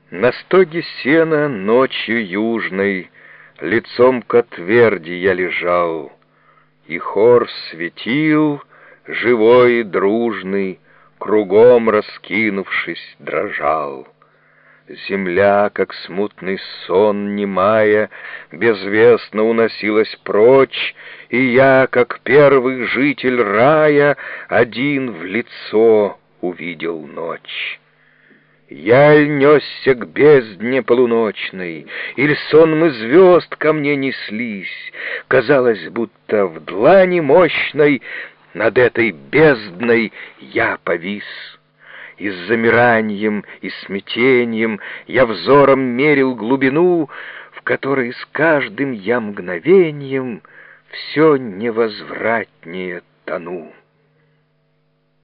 На стоге сена ночью южной лицом ко тверди я лежал, и хор светил, живой и дружный, кругом раскинувшись, дрожал. Земля, как смутный сон, немая, безвестно уносилась прочь, и я, как первый житель рая, один в лицо увидел ночь. Я ль несся к бездне полуночной, или сонмы звезд ко мне неслись, казалось, будто в длани мощной над этой бездной я повис. И с замиранием, и смятением я взором мерил глубину, в которой с каждым я мгновением все невозвратнее тону.